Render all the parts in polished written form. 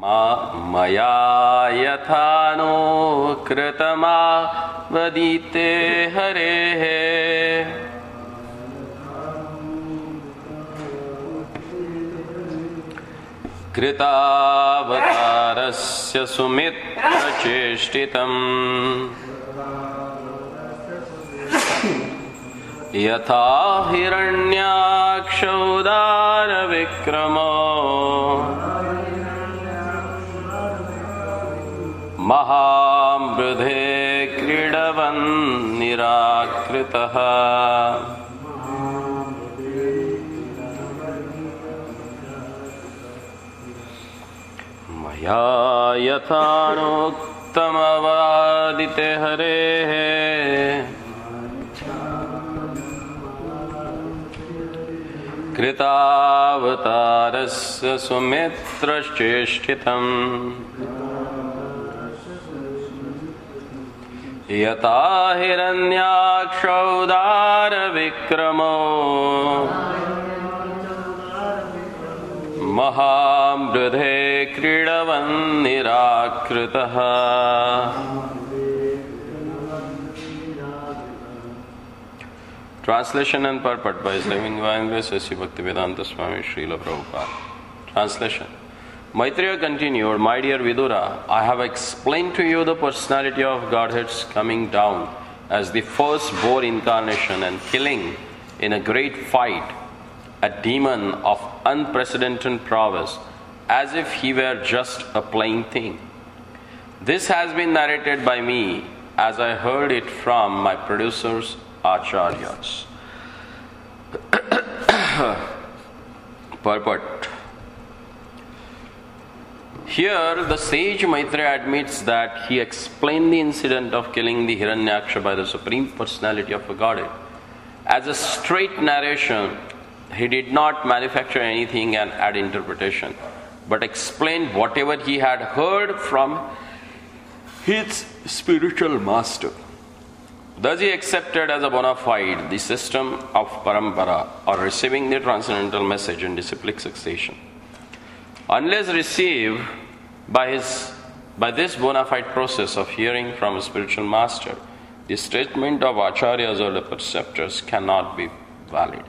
मया यथानो कृतमावदीते हरेः कृतावतारस्य सुमित्रचेष्टितम् यथा हिरण्याक्षौदारविक्रमो महामृधे क्रीडवन् निराकृतः मया यथानोक्तमवादिते हरेः कृतावतारस्य सुमित्रचेष्टितम् यथा हिरण्याक्षौदारविक्रमो महामृधे क्रीडवन् निराकृतः Translation and purport by His Living Divine Grace S.C. Bhaktivedanta Swami Srila Prabhupada. Translation. Maitreya continued, My dear Vidura, I have explained to you the personality of Godhead's coming down as the first boar incarnation and killing in a great fight a demon of unprecedented prowess as if he were just a playing thing. This has been narrated by me as I heard it from my producers, Acharyas. Purport. Here, the sage Maitreya admits that he explained the incident of killing the Hiranyaksha by the Supreme Personality of a Godhead. As a straight narration, he did not manufacture anything and add interpretation, but explained whatever he had heard from his spiritual master. Thus he accepted as a bona fide the system of parampara, or receiving the transcendental message in disciplic succession. Unless received by this bona fide process of hearing from a spiritual master, the statement of acharyas or the preceptors cannot be valid.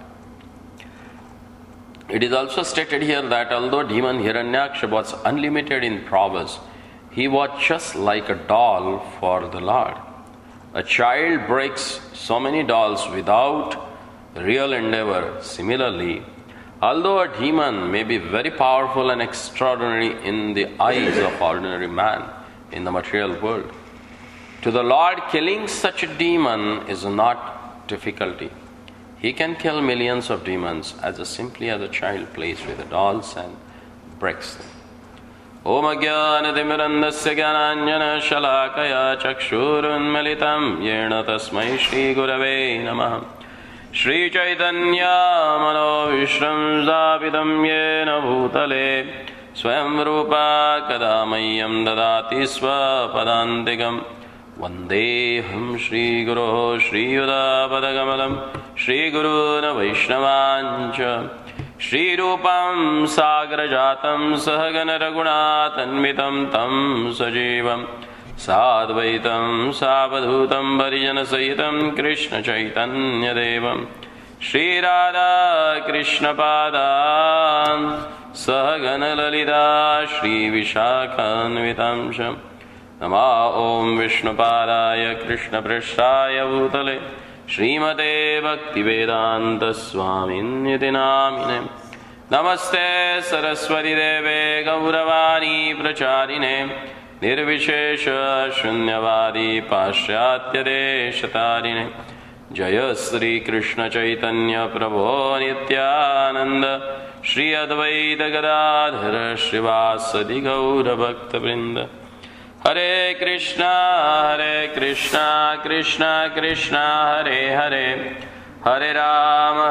It is also stated here that although demon Hiranyaksha was unlimited in prowess, he was just like a doll for the Lord. A child breaks so many dolls without real endeavor. Similarly, although a demon may be very powerful and extraordinary in the eyes of ordinary man in the material world, to the Lord killing such a demon is not difficulty. He can kill millions of demons as simply as a child plays with the dolls and breaks them. Om Ajnanatimirandasya Jnananjana Shalakaya Chakshurunmilitam Yena Tasmai Shri Gurave Namaha Shri Chaitanya Mano Vishram Zavidam Yena Bhutale Swayam Rupa Kadamayam Dadati Swapadantigam Vandeham Shri Guru Shri Yuda Padagamalam Shri Guruna Vaishnavancha Shri Rupam Sagrajatam Sahagana Raghunathanmitam Tam Sajivam Sadvaitam Savadhutam Varijana Sahitam Krishna Chaitanya Devam Shri Radha Krishna Padan Sahagana Lalita Shri Vishakhanvitamsham Nama Om Vishnupadaya Krishna Prasthaya Bhutale Srimate Bhaktivedanta Swaminniti Namine Namaste Saraswati Deve Gauravani Pracharine Nirvishesha Shunyavadi Paschatya Deshatarine Jaya Sri Krishna Chaitanya Prabhu Nityananda Shri Advaita Gadadhara Srivasadi Gaura Bhakta Vrinda Hare Krishna, Krishna Krishna, Hare Hare, Hare Rama,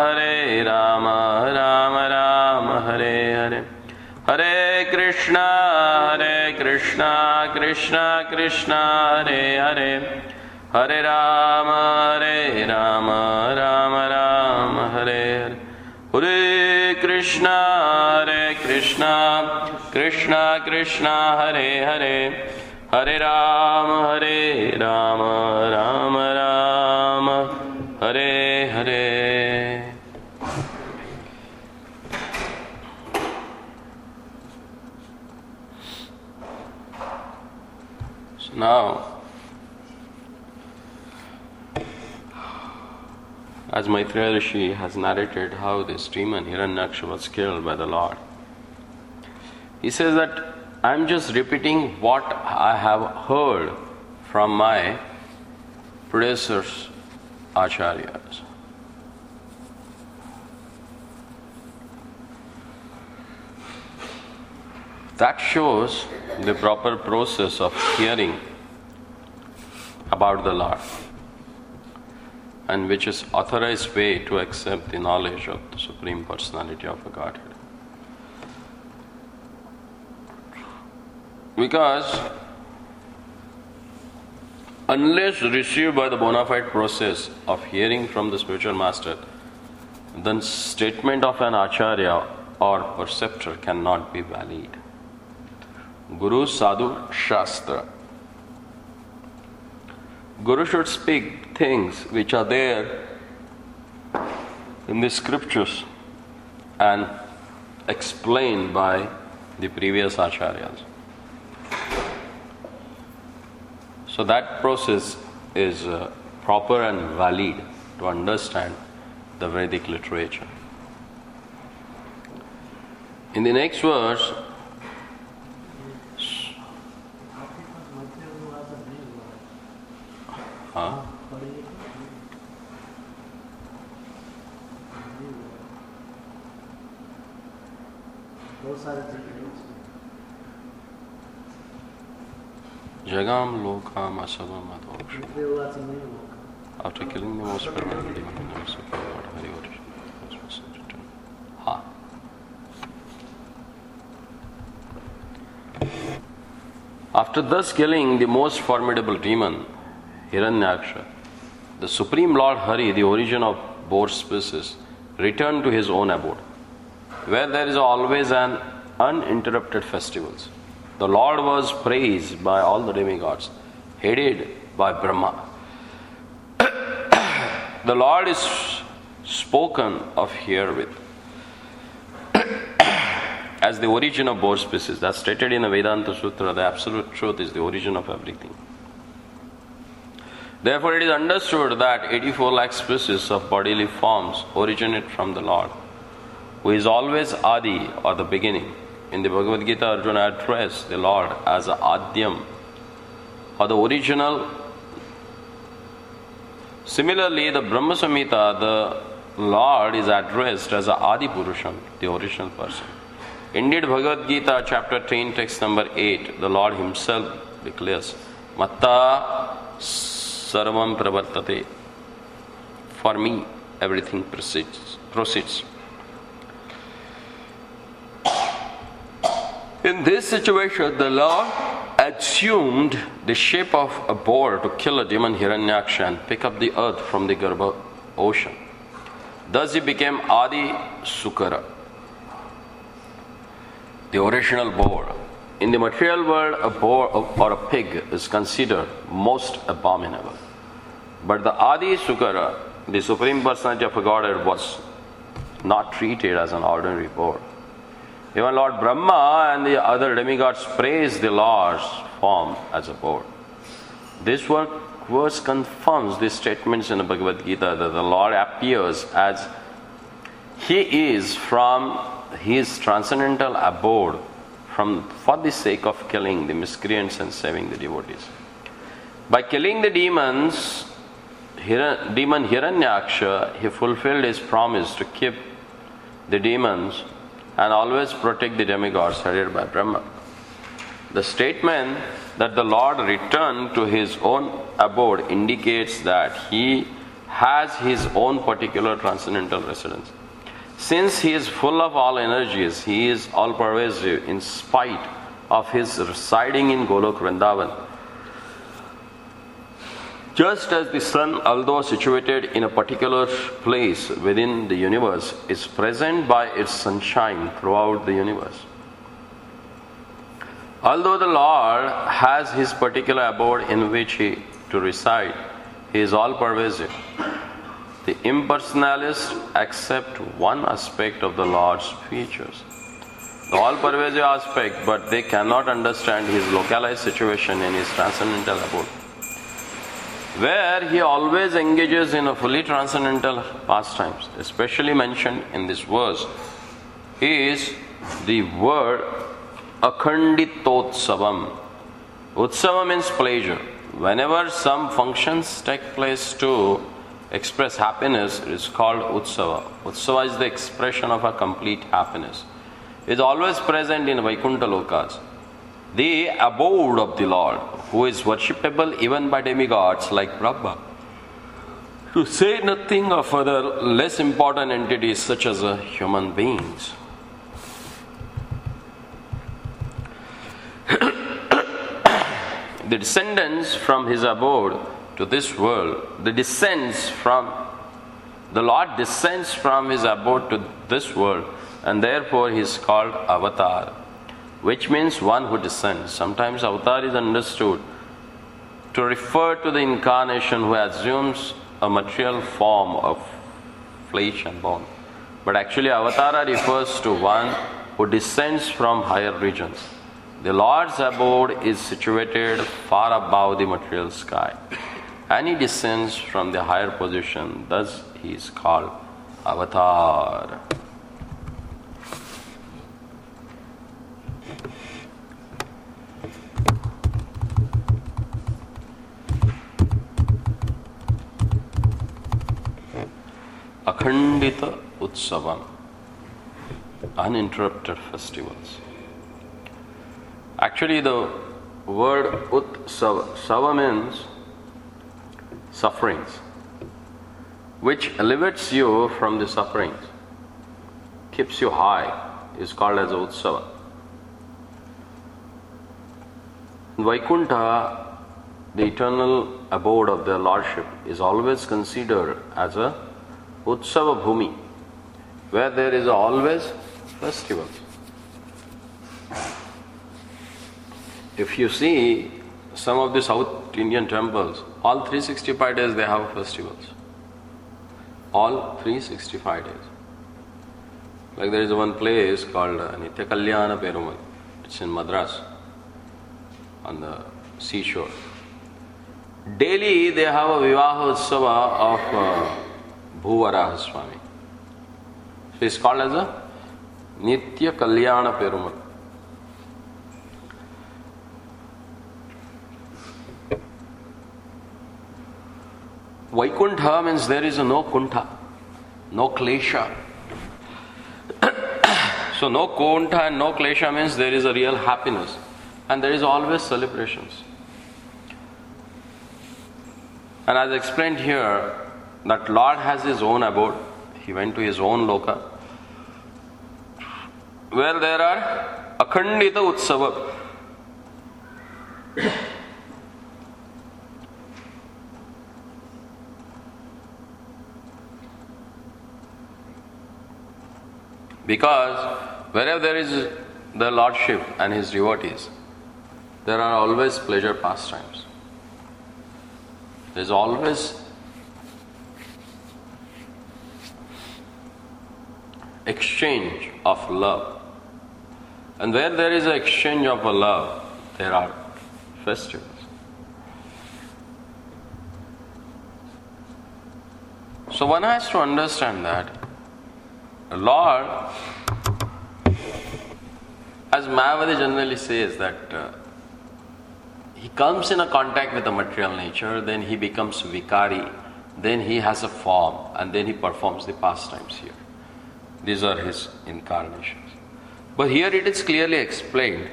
Rama Rama, Hare Hare, Hare Krishna, Krishna Krishna, Hare Hare, Hare Rama, Rama Rama, Hare Hare, Hare Krishna. Krishna, Hare Krishna, Krishna Krishna, Hare Hare, Hare Rama, Rama Rama, Hare Hare. So now, as Maitreya Rishi has narrated how this demon Hiranyaksha was killed by the Lord, he says that I am just repeating what I have heard from my predecessors, acharyas. That shows the proper process of hearing about the Lord, and which is authorized way to accept the knowledge of the Supreme Personality of the Godhead. Because unless received by the bona fide process of hearing from the spiritual master, then statement of an acharya or perceptor cannot be valid. Guru, Sadhu, Shastra. Guru should speak things which are there in the scriptures and explained by the previous acharyas. So that process is proper and valid to understand the Vedic literature. In the next verse, Jagam Lokam Asabam Adhoksha. After killing the most permanent demon in the Supreme Lord Hari Origin. After thus killing the most formidable demon, Hiranyaksha, the Supreme Lord Hari, the origin of boar species, returned to his own abode, where there is always an uninterrupted festivals. The Lord was praised by all the demigods, headed by Brahma. The Lord is spoken of herewith as the origin of boar species. That's stated in the Vedanta Sutra. The absolute truth is the origin of everything. Therefore, it is understood that 84 lakh species of bodily forms originate from the Lord, who is always Adi, or the beginning. In the Bhagavad Gita, Arjuna addressed the Lord as Adyam, or the original. Similarly, the Brahma Samhita, the Lord is addressed as Adi Purusham, the original person. Indeed, Bhagavad Gita, chapter 10, text number 8, the Lord himself declares, Matta Sarvam Pravartate. For me, everything proceeds. In this situation, the Lord assumed the shape of a boar to kill a demon Hiranyaksha and pick up the earth from the Garbha ocean. Thus he became Adi Sukara, the original boar. In the material world, a boar or a pig is considered most abominable. But the Adi Sukara, the Supreme Personality of a Godhead, was not treated as an ordinary boar. Even Lord Brahma and the other demigods praise the Lord's form as a boar. This verse confirms the statements in the Bhagavad Gita that the Lord appears as He is from His transcendental abode for the sake of killing the miscreants and saving the devotees. By killing the demon Hiranyaksha, he fulfilled his promise to keep the demons and always protect the demigods headed by Brahma. The statement that the Lord returned to his own abode indicates that he has his own particular transcendental residence. Since he is full of all energies, he is all pervasive in spite of his residing in Golok Vrindavan. Just as the sun, although situated in a particular place within the universe, is present by its sunshine throughout the universe. Although the Lord has his particular abode in which to reside, he is all-pervasive. The impersonalists accept one aspect of the Lord's features, the all-pervasive aspect, but they cannot understand his localized situation in his transcendental abode, where he always engages in a fully transcendental pastimes. Especially mentioned in this verse is the word Akhanditotsavam. Utsava means pleasure. Whenever some functions take place to express happiness, it is called Utsava. Utsava is the expression of a complete happiness. It is always present in Vaikuntha Lokas, the abode of the Lord, who is worshipable even by demigods like Brahma. To say nothing of other less important entities such as human beings. The descendants from his abode to this world, the Lord descends from his abode to this world, and therefore he is called Avatar, which means one who descends. Sometimes Avatar is understood to refer to the incarnation who assumes a material form of flesh and bone. But actually Avatara refers to one who descends from higher regions. The Lord's abode is situated far above the material sky, and he descends from the higher position. Thus he is called Avatar. Akhandita Utsavam, uninterrupted festivals. Actually, the word Utsava, Sava means sufferings, which elevates you from the sufferings, keeps you high, is called as Utsava. Vaikuntha, the eternal abode of the Lordship, is always considered as a Utsava Bhumi, where there is always festivals. If you see some of the South Indian temples, all 365 days they have festivals. All 365 days. Like there is one place called Nitya Kalyana Perumal. It's in Madras, on the seashore. Daily they have a Vivaha Utsava of Bhuvaraha Swami. So it's called as a Nitya Kalyana Perumal. Vaikuntha means there is no kuntha, no klesha. So no kuntha and no klesha means there is a real happiness, and there is always celebrations. And as explained here, that Lord has his own abode. He went to his own loka, where there are Akhandita Utsava. Because wherever there is the Lordship and his devotees, there are always pleasure pastimes. There is always exchange of love. And where there is an exchange of a love, there are festivals. So one has to understand that the Lord, as Mayavadi generally says, that he comes in a contact with the material nature, then he becomes Vikari, then he has a form, and then he performs the pastimes here. These are his incarnations. But here it is clearly explained.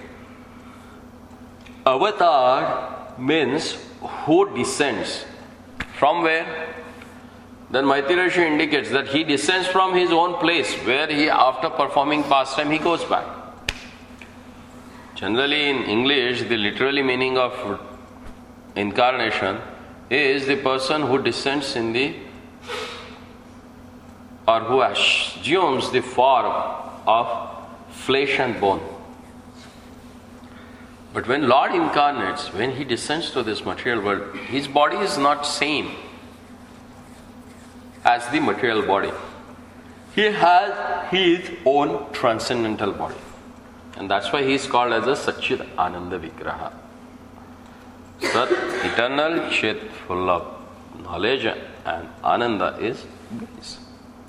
Avatar means who descends. From where? Then Maitreya Rishi indicates that he descends from his own place, where he, after performing pastime, he goes back. Generally in English, the literary meaning of incarnation is the person who descends in the, or who assumes the form of flesh and bone. But when Lord incarnates, when He descends to this material world, His body is not same as the material body. He has His own transcendental body. And that's why He is called as a Satchid Ananda Vigraha. Sat, eternal, Chit, full of knowledge, and Ananda is bliss.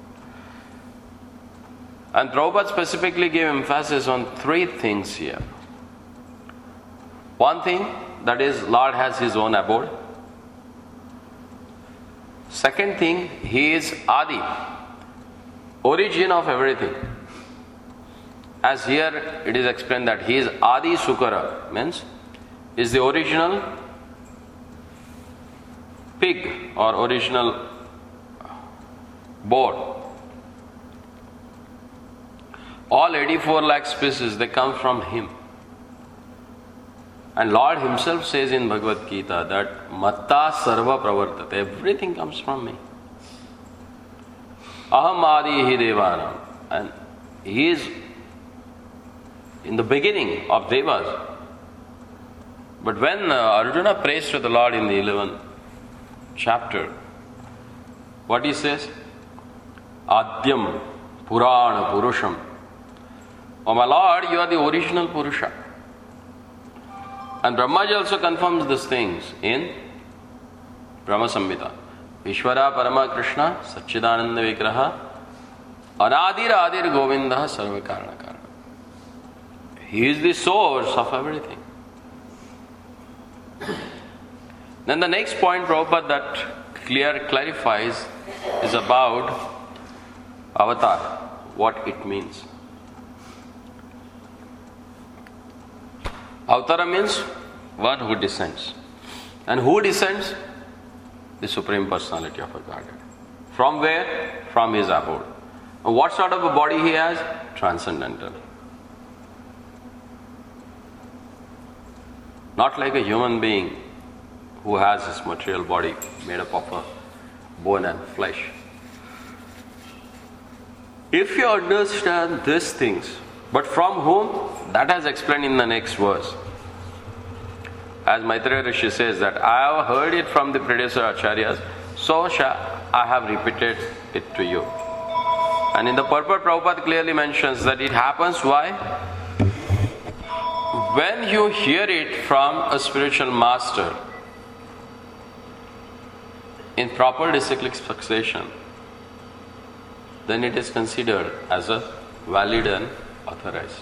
And Prabhupada specifically gave emphasis on three things here. One thing, that is, Lord has His own abode. Second thing, He is Adi, origin of everything. As here it is explained that He is Adi Sukara, means is the original pig or original boar. All 84 lakh species, they come from Him. And Lord Himself says in Bhagavad Gita that Matta Sarva Pravartate, everything comes from me. Aham Adi Hi Devanam. And He is in the beginning of Devas. But when Arjuna prays to the Lord in the 11th chapter, what he says? Adyam Purana Purusham. Oh my Lord, you are the original Purusha. And Brahmaji also confirms these things in Brahma Samhita. Ishvara Parama Krishna Satchidananda Vigraha Anadir Adir Govinda Sarva Karana Karana. He is the source of everything. Then the next point, Prabhupada, that clarifies is about avatar, what it means. Avatara means one who descends. And who descends? The Supreme Personality of a Godhead. From where? From His abode. And what sort of a body He has? Transcendental. Not like a human being who has his material body made up of a bone and flesh. If you understand these things, but from whom? That is explained in the next verse. As Maitreya Rishi says that I have heard it from the predecessor Acharyas, so I have repeated it to you. And in the purport, Prabhupada clearly mentions that it happens why? When you hear it from a spiritual master in proper discyclic succession, then it is considered as a valid and authorized.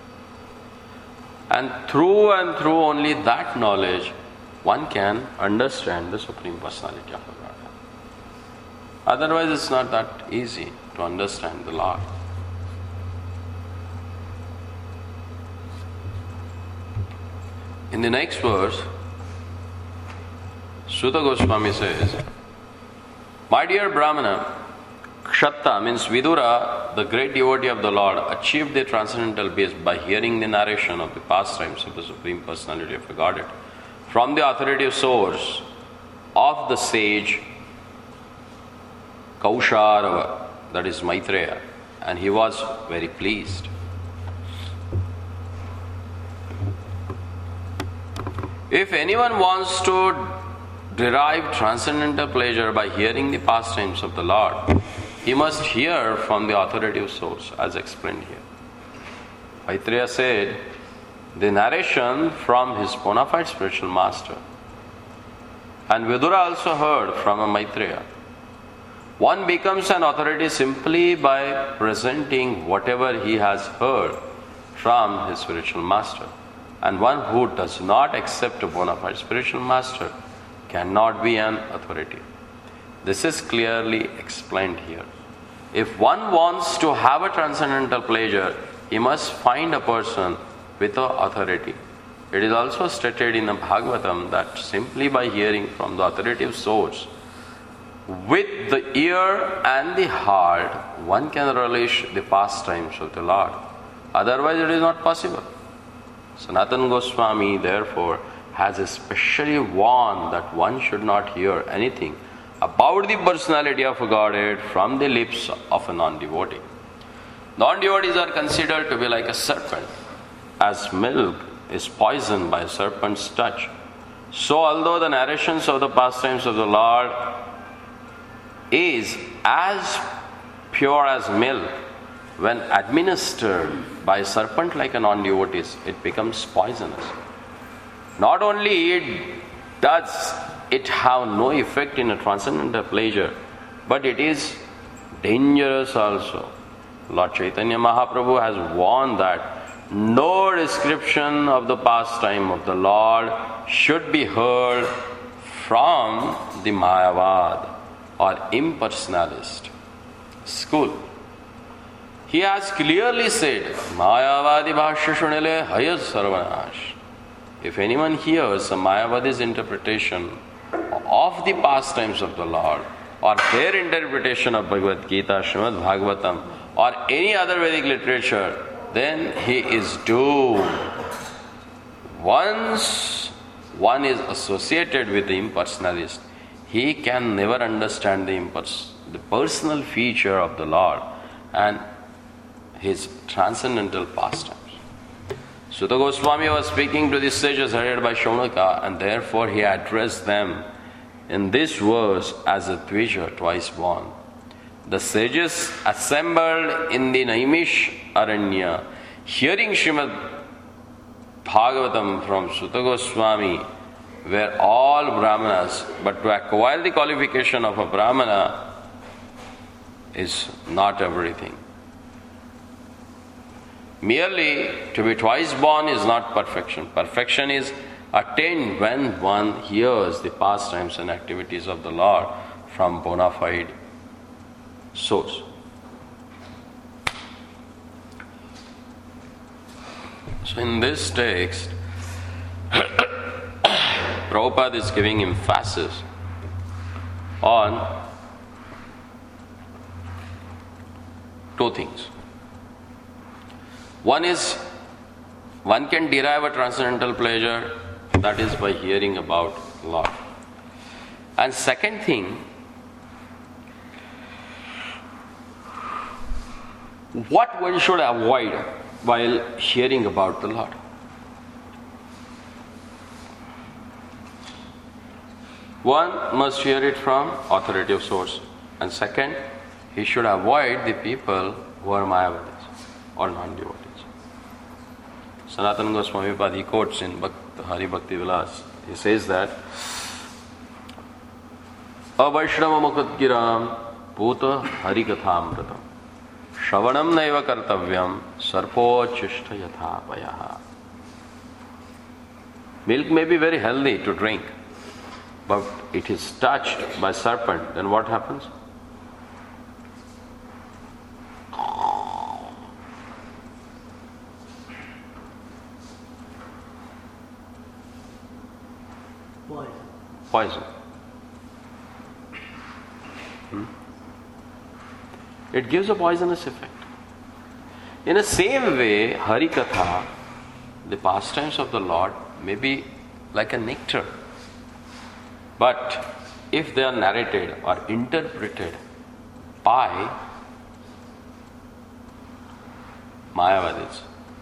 And through only that knowledge, one can understand the Supreme Personality of a Godhead. Otherwise, it's not that easy to understand the Lord. In the next verse, Suta Goswami says, my dear Brahmana, Kshatta means Vidura, the great devotee of the Lord, achieved the transcendental bliss by hearing the narration of the pastimes of the Supreme Personality of the Godhead from the authoritative source of the sage Kausharava, that is Maitreya, and he was very pleased. If anyone wants to derive transcendental pleasure by hearing the pastimes of the Lord, he must hear from the authoritative source, as explained here. Maitreya said, the narration from his bona fide spiritual master. And Vidura also heard from a Maitreya. One becomes an authority simply by presenting whatever he has heard from his spiritual master. And one who does not accept a bona fide spiritual master cannot be an authority. This is clearly explained here. If one wants to have a transcendental pleasure, he must find a person with an authority. It is also stated in the Bhagavatam that simply by hearing from the authoritative source, with the ear and the heart, one can relish the pastimes of the Lord. Otherwise, it is not possible. Sanatana Goswami, therefore, has especially warned that one should not hear anything about the personality of a Godhead from the lips of a non-devotee. Non-devotees are considered to be like a serpent. As milk is poisoned by a serpent's touch, so although the narrations of the pastimes of the Lord is as pure as milk, when administered by a serpent like a non-devotee, it becomes poisonous. Not only does it have no effect in a transcendental pleasure, but it is dangerous also. Lord Chaitanya Mahaprabhu has warned that no description of the pastime of the Lord should be heard from the Mayavad or impersonalist school. He has clearly said, Mayavadi bhashya shunile hayas sarvanash. If anyone hears a Mayavadi's interpretation of the pastimes of the Lord, or their interpretation of Bhagavad Gita, Srimad Bhagavatam, or any other Vedic literature, then he is doomed. Once one is associated with the impersonalist, he can never understand the personal feature of the Lord and his transcendental pastimes. Sutta Goswami was speaking to the sages headed by Shaunaka, and therefore he addressed them in this verse as a Dvija, twice born. The sages assembled in the Naimish Aranya, hearing Srimad Bhagavatam from Sutta Goswami, were all Brahmanas, but to acquire the qualification of a Brahmana is not everything. Merely to be twice born is not perfection. Perfection is attained when one hears the pastimes and activities of the Lord from bona fide source. So in this text, Prabhupada is giving emphasis on two things. One is, one can derive a transcendental pleasure, that is by hearing about Lord. And second thing, what one should avoid while hearing about the Lord. One must hear it from authoritative source. And second, he should avoid the people who are Mayavadis or non-devotees. Sanatana Goswami Pad quotes in Hari Bhakti Vilas. He says that Avaishnava Mukadgiram Puta Hari Kathamratam Shravanam Naiva Kartavyam Sarpo Chishta Yatha Payaha. Milk may be very healthy to drink, but it is touched by serpent, then what happens? Poison. It gives a poisonous effect. In the same way, Hari Katha, the pastimes of the Lord, may be like a nectar. But if they are narrated or interpreted by Mayavadis,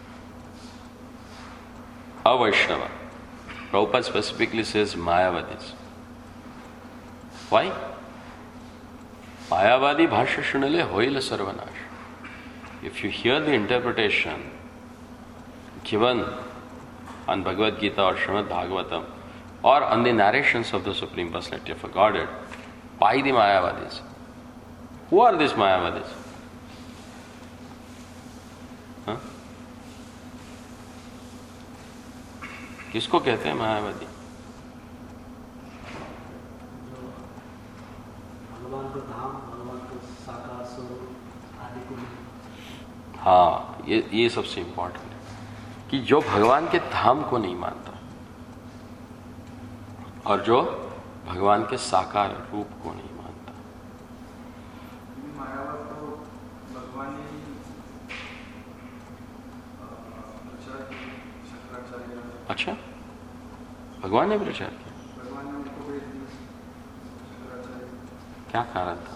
Avaishnava, Prabhupada specifically says Mayavadis. Why? Mayavadi bhashya shunale hoila sarvanash. If you hear the interpretation given on Bhagavad Gita or Srimad Bhagavatam or on the narrations of the Supreme Personality of a Godhead by the Mayavadis, who are these Mayavadis? किसको कहते हैं मायावादी? हाँ, ये सबसे important है कि जो भगवान के धाम को नहीं मानता और जो भगवान के साकार रूप को नहीं मानता. अच्छा, भगवान ने प्रचार किया। क्या कारण था?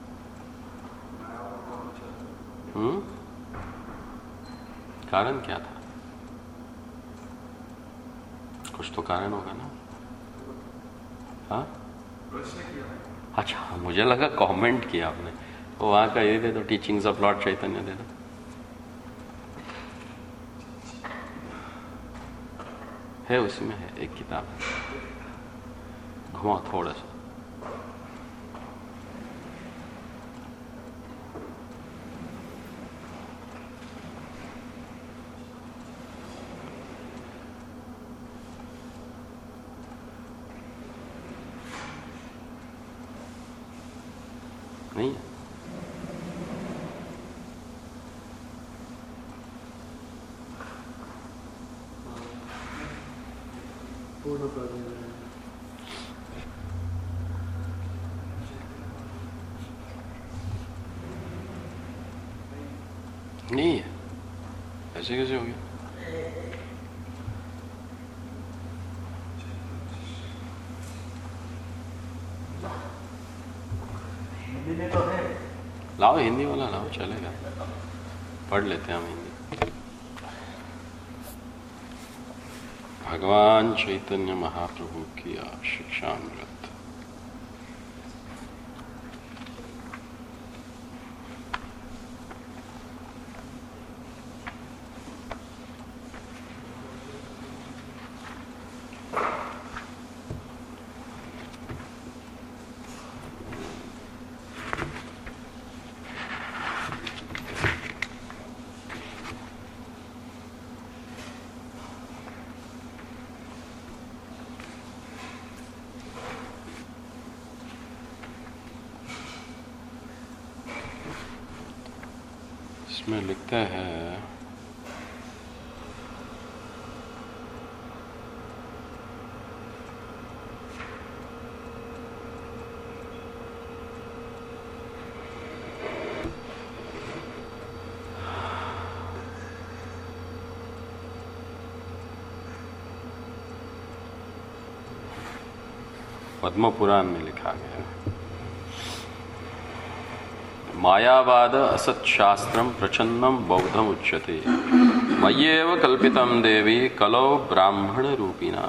कारण क्या था? कुछ तो कारण होगा ना? हाँ, अच्छा, मुझे लगा कमेंट किया आपने। वो वहां का ये दे दो, टीचिंग्स ऑफ लॉर्ड चैतन्य दे दो। है, उसमें है, एक किताब है, घुमाओ थोड़ा सा। नहीं है? नहीं है, ऐसे कैसे हो गया? लाओ हिंदी वाला लाओ, चलेगा, पढ़ लेते हैं हम हिंदी। भगवान चैतन्य महाप्रभु की शिक्षामृत। इसमें लिखता है पद्म पुराण में लिखा गया है, मायावाद असत शास्त्रम प्रचन्नम बौद्धम उच्यते मय्येव कल्पितम देवी कलौ ब्राह्मण रूपिणा।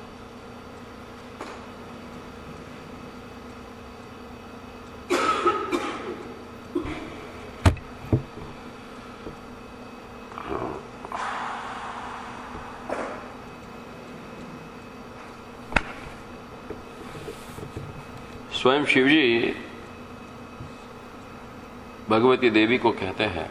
स्वयं शिवजी भगवती देवी को कहते हैं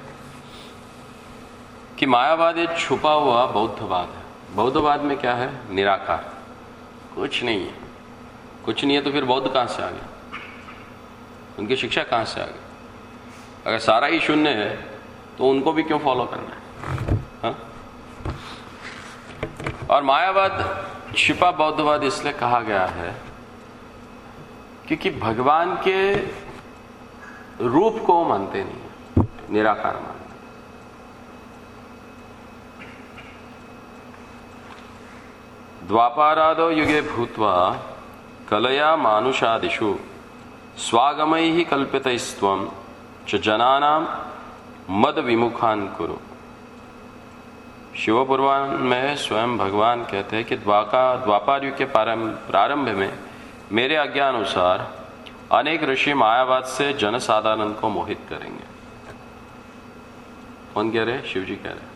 कि मायावाद एक छुपा हुआ बौद्धवाद है। बौद्धवाद में क्या है? निराकार, कुछ नहीं है। कुछ नहीं है तो फिर बौद्ध कहां से आ गया? उनकी शिक्षा कहां से आ गई? अगर सारा ही शून्य है तो उनको भी क्यों फॉलो करना है? हा? और मायावाद छिपा बौद्धवाद इसलिए कहा गया है क्योंकि भगवान के रूप को मानते नहीं, निराकार मानते। द्वापारादो युगे भूत्वा कलया मानुषादिषु स्वागमैहि कल्पितैस्त्वं च जनानां मद विमुखान् कुरु। शिव पुराण में स्वयं भगवान कहते हैं कि द्वापार युग के प्रारंभ में मेरे आज्ञानुसार अनेक ऋषि मायावाद से जनसाधारण को मोहित करेंगे। कौन कह रहे? शिव जी कह रहे।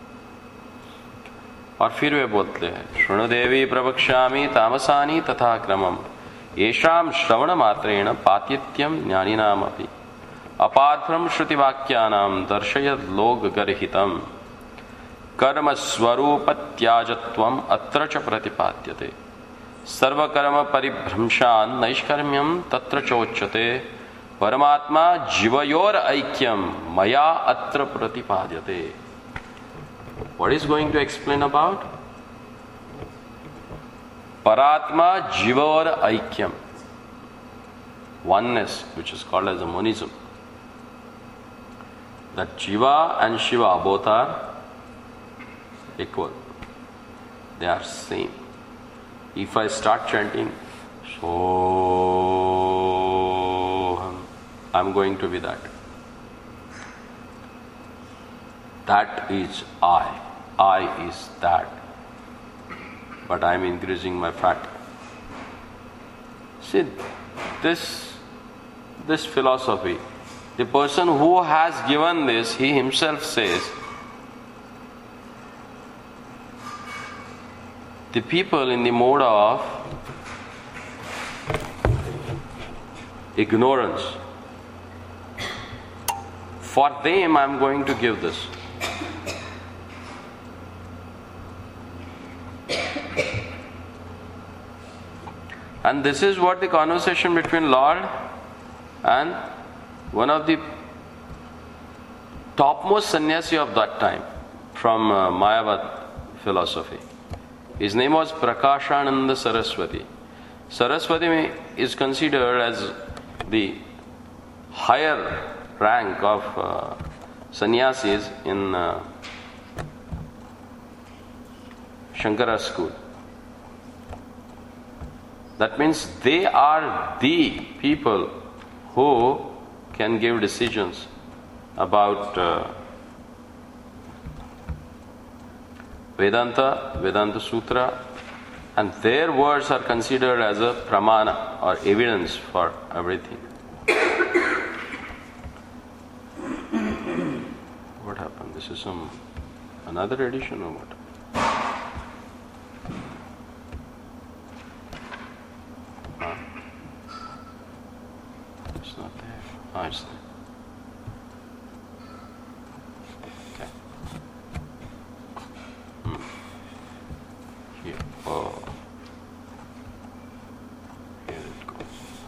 और फिर वे बोलते हैं, शृणु देवी प्रवक्ष्यामि तामसानि तथा क्रमम येषां श्रवण मात्रेण पातित्यम ज्ञानिनामपि अपार्थम श्रुति वाक्यानां दर्शयद लोक गर्हितम कर्म स्वरूप त्याजत्वम अत्र च प्रतिपाद्यते सर्वकर्म परिभ्रंशान नैष्कर्म्यम तत्र चोच्यते परमात्मा जीवयोर ऐक्यम मया अत्र प्रतिपाद्यते। What is going to explain about? Paratma Jiva Aikyam, oneness, which is called as a monism. That Jiva and Shiva both are equal. They are same. If I start chanting, Soham, I'm going to be that. That is I. I is that. But I am increasing my fat. See, this philosophy, the person who has given this, he himself says, the people in the mode of ignorance, for them I am going to give this. And this is what the conversation between Lord and one of the topmost sannyasi of that time from Mayavad philosophy. His name was Prakashananda Saraswati. Saraswati is considered as the higher rank of sannyasis in Shankara school. That means they are the people who can give decisions about Vedanta Sutra, and their words are considered as a pramana or evidence for everything. What happened? This is another edition or what? It's not there. Oh, it's there. Okay. Here. Oh. Here it goes.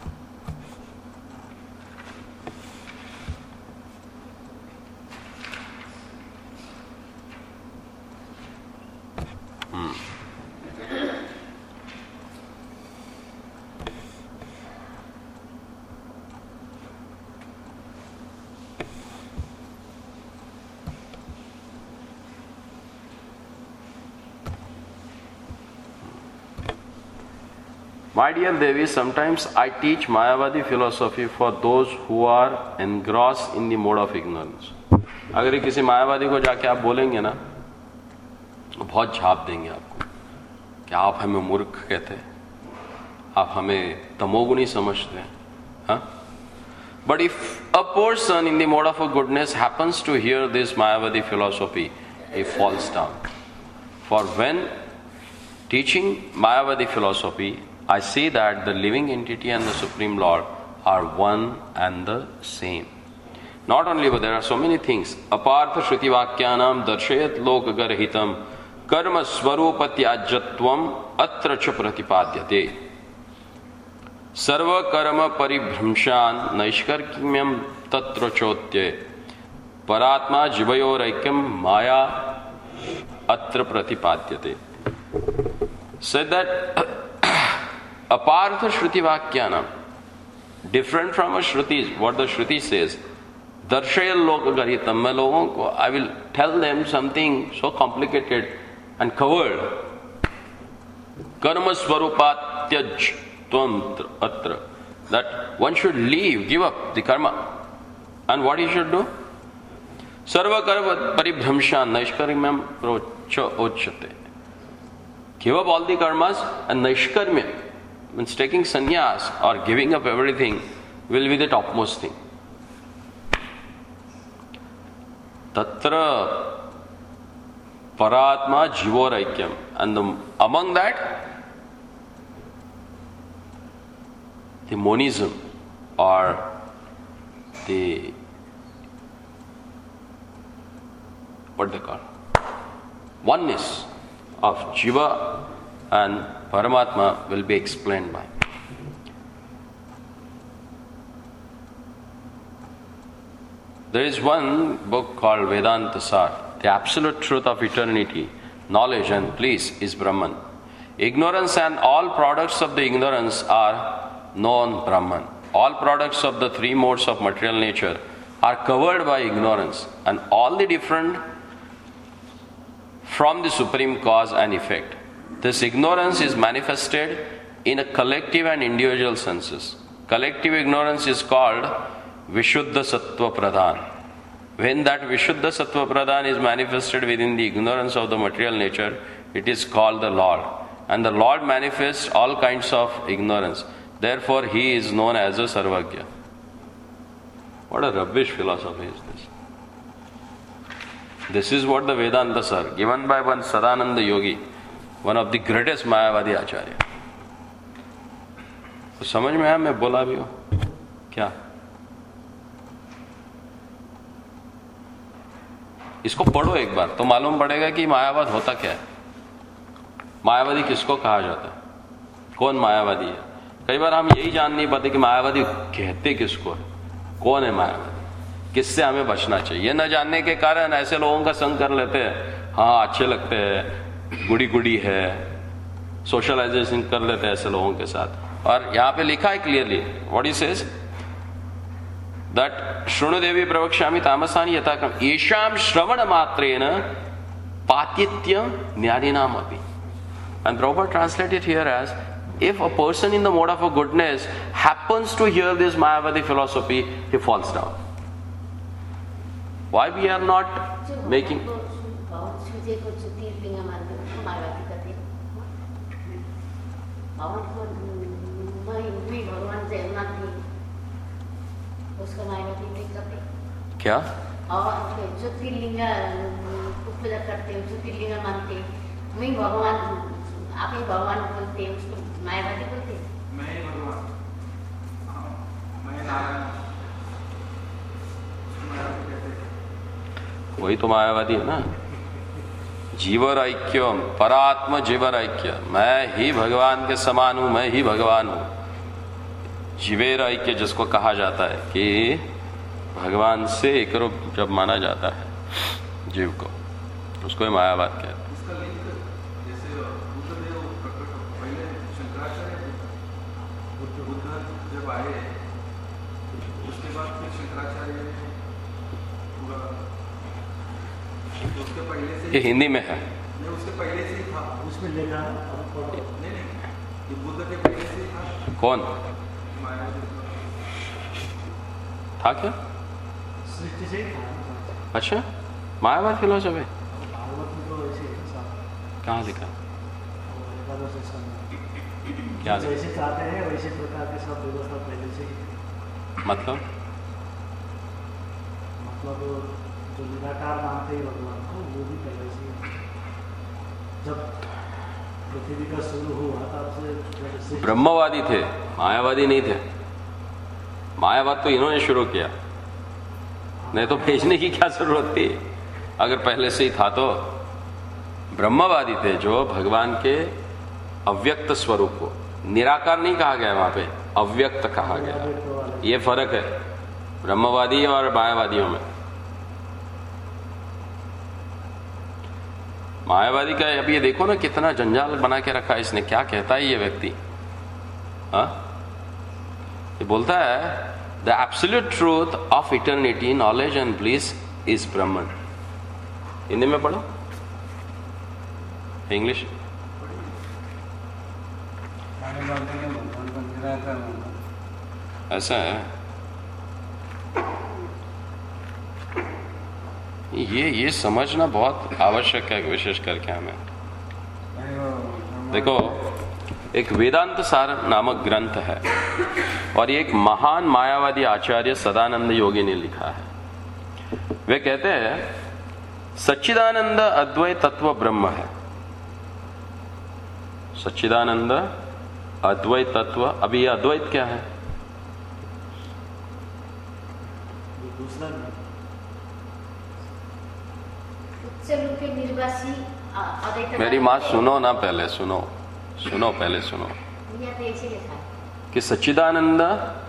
My dear Devi, sometimes I teach Mayavadi philosophy for those who are engrossed in the mode of ignorance. अगर किसी मायावादी को जाके आप बोलेंगे ना, बहुत झाप देंगे आपको कि आप हमें मूर्ख कहते हैं, आप हमें तमोगुणी समझते हैं, हाँ? But if a person in the mode of a goodness happens to hear this Mayavadi philosophy, he falls down. For when teaching Mayavadi philosophy, I say that the living entity and the Supreme Lord are one and the same. Not only, but there are so many things. Apartha Shruti Vakyanam Darshayat Lokagarahitam Karma Svarupatyajatvam Atra Cha Pratipadyate Sarva Karma Paribhramshan Naishkarkyam Tatra Chotye Paratma Jivayoraikyam Maya Atra Pratipadyate. Said that Apartha Shruti Vakyanam, different from a Shruti, what the Shruti says, Darshayal Lokagaritam, I will tell them something so complicated and covered. Karma Svarupatyaj Tvam Atra, that one should leave, give up the karma. And what he should do? Sarva Karma Paribhramshan Naishkarmyam Procha Ochate. Give up all the karmas, and Naishkarmya, means taking sannyas or giving up everything, will be the topmost thing. Tatra Paratma Jivoraikyam. And among that, the monism or the, what they call, oneness of Jiva and Paramatma will be explained by. There is one book called Vedanta Sar. The absolute truth of eternity, knowledge and bliss is Brahman. Ignorance and all products of the ignorance are non-Brahman. All products of the three modes of material nature are covered by ignorance, and all the different from the supreme cause and effect. This ignorance is manifested in a collective and individual senses. Collective ignorance is called Vishuddha Sattva Pradhan. When that Vishuddha Sattva Pradhan is manifested within the ignorance of the material nature, it is called the Lord. And the Lord manifests all kinds of ignorance. Therefore, He is known as a Sarvagya. What a rubbish philosophy is this. This is what the Vedantas are, given by one Sadananda Yogi, one of the greatest Mayavadi Acharya. तो समझ में आया, मैं बोला भी हूं क्या? इसको पढ़ो एक बार तो मालूम पड़ेगा कि मायावाद होता क्या है, मायावादी किसको कहा जाता है, कौन मायावादी है। कई बार हम यही जान नहीं पाते कि मायावादी कहते किसको है, कौन है मायावादी, किससे हमें बचना चाहिए। न जानने के कारण ऐसे लोगों का संग कर लेते हैं, हाँ अच्छे लगते हैं, गुड़ी गुड़ी है, सोशलाइजेशन कर लेते हैं ऐसे लोगों के साथ। और यहां पे लिखा है clearly, what he says that शृणु देवी प्रवक्ष्यामि तामसानि यथाक्रम येषां श्रवण मात्रेण पातित्य ज्ञानिनाम अपि। And Prabhupada translated here as, if a person in the mode of a goodness happens to hear this Mayavadi philosophy, he falls down. Why we are not making... क्या? जो त्रिलिंग पूजा करते हैं, जो त्रिलिंग मानते हैं, वही भगवान, आप ही भगवान बोलते हैं, उसको मायावादी बोलते हैं। मैं ही भगवान, मैं नारायण, वही तो मायावादी है ना। जीवर ऐक्य, परात्म जीवर ऐक्य, मैं ही भगवान के समान हूं, मैं ही भगवान हूं। जीवेर ऐक्य जिसको कहा जाता है कि भगवान से एक रूप जब माना जाता है जीव को, उसको ही मायावाद कहते हैं। ये हिंदी में है, उसके पहले से ही था, उसमें लिखा नहीं, ये बुद्ध के पहले से ही था। कौन था? क्या सृष्टि से ही था। अच्छा, मायावाद फिलोसफी कहाँ लिखा? क्या जैसे चाहते हैं वैसे प्रकार के सब व्यवस्था पहले से ही। मतलब जो निराकार मानते हैं भगवान को, वो भी पहले से, जब पृथ्वी का शुरू हुआ तब से ब्रह्मवादी थे, मायावादी नहीं थे। मायावाद तो इन्होंने शुरू किया, नहीं तो भेजने की क्या जरूरत थी अगर पहले से ही था तो। ब्रह्मवादी थे जो भगवान के अव्यक्त स्वरूप को, निराकार नहीं कहा गया वहां पे, अव्यक्त कहा गया। ये फर्क है ब्रह्मवादी और मायावादियों में। मायावादी का अब ये देखो ना कितना जंजाल बना के रखा है इसने। क्या कहता है ये व्यक्ति? हाँ, ये बोलता है the absolute truth of eternity, knowledge and bliss is Brahman. Hindi में पढ़ो, इंग्लिश। ऐसा है, ये समझना बहुत आवश्यक है, विशेष करके हमें। देखो, एक वेदांत सार नामक ग्रंथ है और ये एक महान मायावादी आचार्य सदानंद योगी ने लिखा है। वे कहते हैं सच्चिदानंद अद्वैत तत्व ब्रह्म है। सच्चिदानंद अद्वैत तत्व। अभी ये अद्वैत क्या है? मेरी बात सुनो ना, पहले सुनो पहले सुनो कि सच्चिदानंद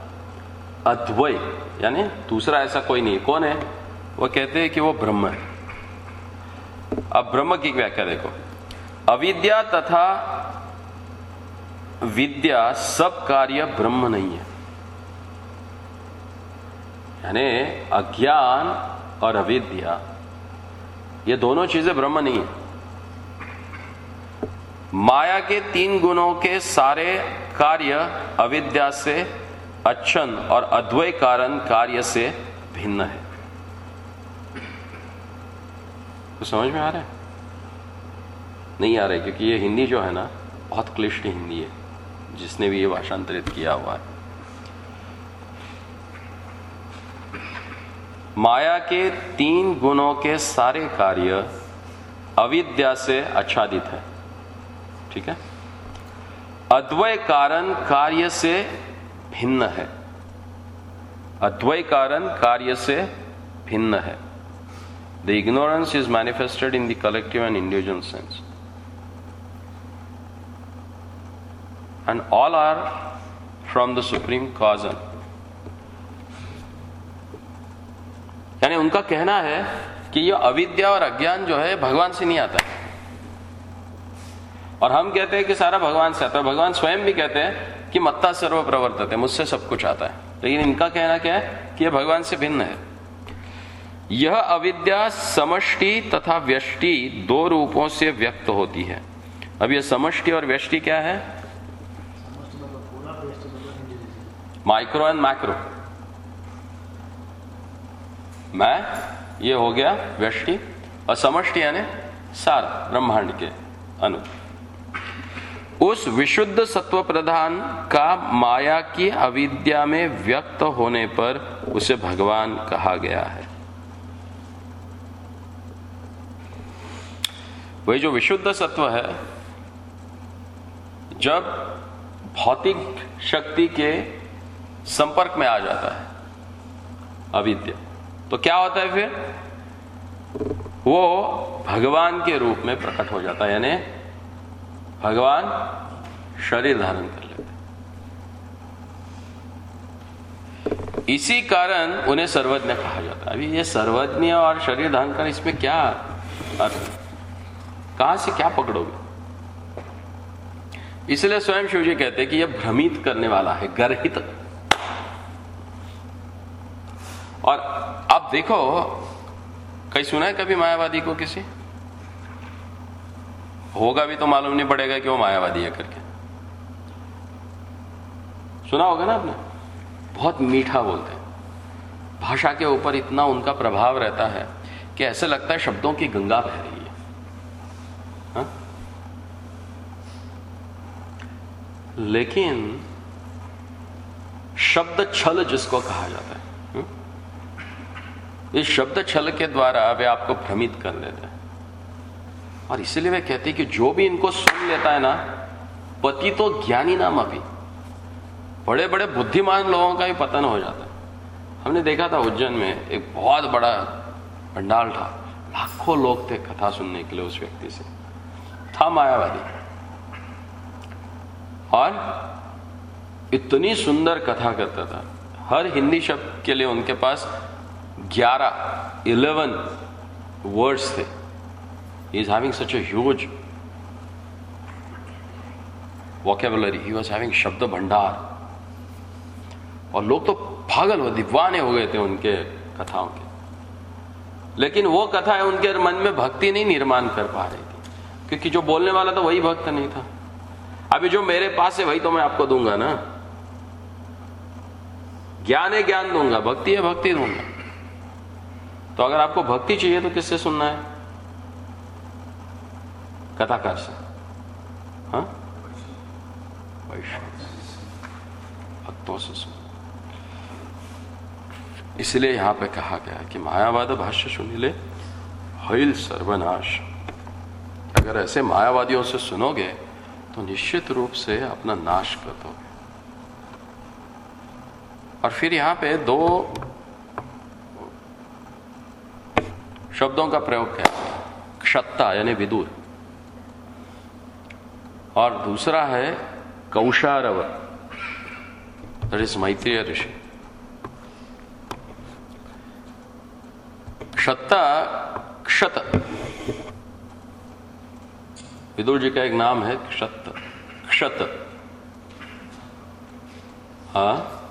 अद्वैत यानी दूसरा ऐसा कोई नहीं। कौन है? वो कहते हैं कि वो ब्रह्म है। अब ब्रह्म की व्याख्या देखो, अविद्या तथा विद्या सब कार्य ब्रह्म नहीं है। यानी अज्ञान और अविद्या ये दोनों चीजें ब्रह्म नहीं है। माया के 3 गुणों के सारे कार्य अविद्या से अच्छन और अद्वय कारण कार्य से भिन्न है। तो समझ में आ रहा है? नहीं आ रहा है, क्योंकि ये हिंदी जो है ना बहुत क्लिष्ट हिंदी है, जिसने भी ये भाषांतरित किया हुआ है। माया के 3 गुणों के सारे कार्य अविद्या से आच्छादित है, ठीक है। अद्वय कारण कार्य से भिन्न है, अद्वय कारण कार्य से भिन्न है। The ignorance is manifested in the collective and individual sense, and all are from the supreme cause. यानी उनका कहना है कि ये अविद्या और अज्ञान जो है भगवान से नहीं आता है, और हम कहते हैं कि सारा भगवान से आता है। भगवान स्वयं भी कहते हैं कि मत्ता सर्व प्रवर्तते, मुझसे सब कुछ आता है। लेकिन इनका कहना क्या है कि यह भगवान से भिन्न है। यह अविद्या समष्टि तथा व्यष्टि 2 रूपों से व्यक्त होती है। अब यह समष्टि और व्यष्टि क्या है? Micro and macro. मैं ये हो गया व्यष्टि, और समष्टि यानी सारा ब्रह्मांड के अनु। उस विशुद्ध सत्व प्रधान का माया की अविद्या में व्यक्त होने पर उसे भगवान कहा गया है। वही जो विशुद्ध सत्व है, जब भौतिक शक्ति के संपर्क में आ जाता है अविद्या, तो क्या होता है फिर? वो भगवान के रूप में प्रकट हो जाता है, यानी भगवान शरीर धारण कर लेते। इसी कारण उन्हें सर्वज्ञ कहा जाता है। अभी ये सर्वज्ञ और शरीर धारण कर, इसमें क्या अर्थ है? कहां से क्या पकड़ोगे? इसलिए स्वयं शिव जी कहते हैं कि यह भ्रमित करने वाला है, गर्हित। और आप देखो, कहीं सुना है कभी मायावादी को? किसी होगा भी तो मालूम नहीं पड़ेगा कि वो मायावादी है करके। सुना होगा ना आपने? बहुत मीठा बोलते हैं, भाषा के ऊपर इतना उनका प्रभाव रहता है कि ऐसा लगता है शब्दों की गंगा बह रही है। हा? लेकिन शब्द छल जिसको कहा जाता है, इस शब्द छल के द्वारा वे आपको भ्रमित कर देते हैं। और इसीलिए वे कहते हैं कि जो भी इनको सुन लेता है ना, पति तो ज्ञानी नाम अभी, बड़े बड़े बुद्धिमान लोगों का भी पतन हो जाता है। हमने देखा था उज्जैन में एक बहुत बड़ा पंडाल था, लाखों लोग थे कथा सुनने के लिए। उस व्यक्ति से था मायावादी, और इतनी सुंदर कथा करता था। हर हिंदी शब्द के लिए उनके पास 11 वर्ड्स थे। He is having such a huge vocabulary. He was having शब्द भंडार, और लोग तो पागल हो, दीवाने हो गए थे उनके कथाओं के। लेकिन वो कथाएं उनके मन में भक्ति नहीं निर्माण कर पा रही थी, क्योंकि जो बोलने वाला था वही भक्त नहीं था। अभी जो मेरे पास है वही तो मैं आपको दूंगा ना। ज्ञान है ज्ञान दूंगा, भक्ति है भक्ति दूंगा। तो अगर आपको भक्ति चाहिए तो किससे सुनना है? कथाकार से, हाँ, वैष्णव भक्तों से सुन। इसलिए यहां पे कहा गया कि मायावाद भाष्य सुनिले हईल सर्वनाश। अगर ऐसे मायावादियों से सुनोगे तो निश्चित रूप से अपना नाश कर दोगे। और फिर यहां पे 2 शब्दों का प्रयोग किया, क्षत्ता यानी विदुर, और दूसरा है कौशारव, दैट इज मैत्रेय ऋषि। क्षत्ता, क्षत, विदुर जी का एक नाम है क्षत, क्षत। हाँ,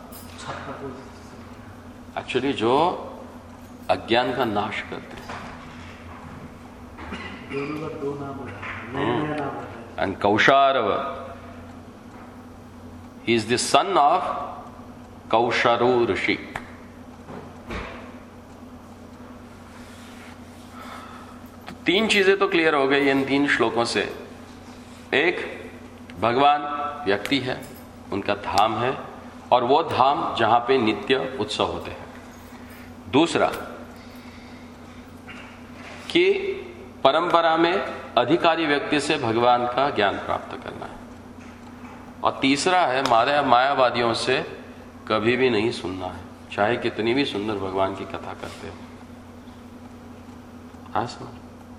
एक्चुअली जो अज्ञान का नाश करते हैं। दोनों का 2 नाम है, नया नाम है। And Kausharava, he is the son of Kausharu Rishi. तो 3 चीजें तो क्लियर हो गई इन 3 श्लोकों से। एक, भगवान व्यक्ति है, उनका धाम है, और वो धाम जहां पे नित्य उत्सव होते हैं। दूसरा कि परंपरा में अधिकारी व्यक्ति से भगवान का ज्ञान प्राप्त करना है। और तीसरा है मायावादियों से कभी भी नहीं सुनना है, चाहे कितनी भी सुंदर भगवान की कथा करते हो। हाँ समझ,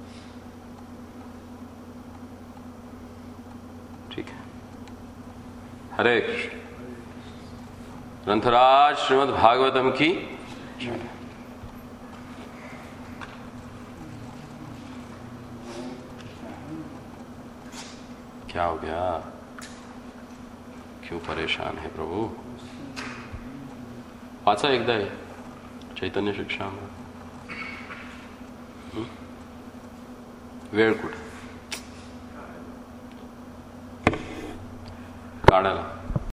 ठीक है। हरे कृष्ण। ग्रंथराज श्रीमद् भागवतम की जय। क्या हो गया, क्यों परेशान है प्रभु? वाचा एकदा आहे चैतन्य शिक्षामृत? वेळ कुठे काढायला?